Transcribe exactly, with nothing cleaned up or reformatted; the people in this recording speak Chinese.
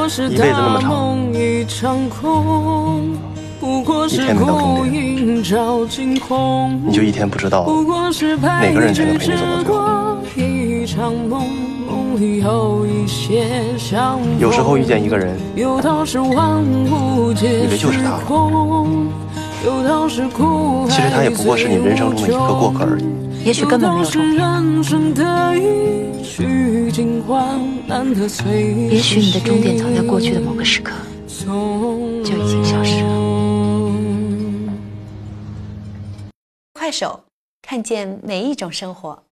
一辈子那么长，一天没到终点，你就一天不知道哪个人才能陪你走到最后。有时候遇见一个人，以为就是他了，其实他也不过是你人生中的一个过客而已。 也许根本没有终点，也许你的终点早在过去的某个时刻就已经消失了。 快手，看见每一种生活。